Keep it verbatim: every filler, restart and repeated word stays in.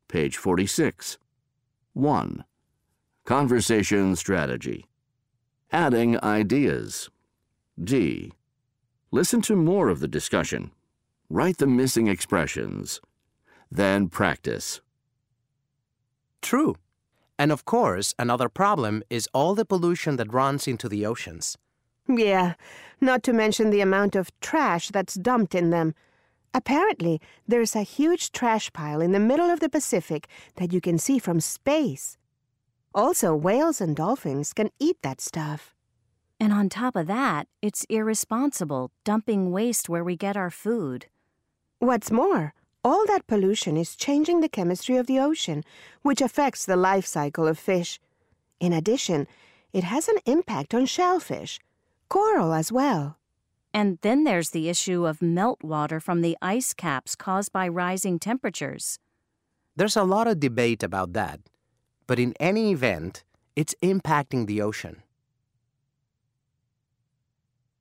page forty-six. one. Conversation strategy. Adding ideas. D. Listen to more of the discussion. Write the missing expressions. Then practice. True. And of course, another problem is all the pollution that runs into the oceans. Yeah, not to mention the amount of trash that's dumped in them. Apparently, there's a huge trash pile in the middle of the Pacific that you can see from space. Also, whales and dolphins can eat that stuff. And on top of that, it's irresponsible dumping waste where we get our food. What's more, all that pollution is changing the chemistry of the ocean, which affects the life cycle of fish. In addition, it has an impact on shellfish, coral as well. And then there's the issue of meltwater from the ice caps caused by rising temperatures. There's a lot of debate about that, but in any event, it's impacting the ocean.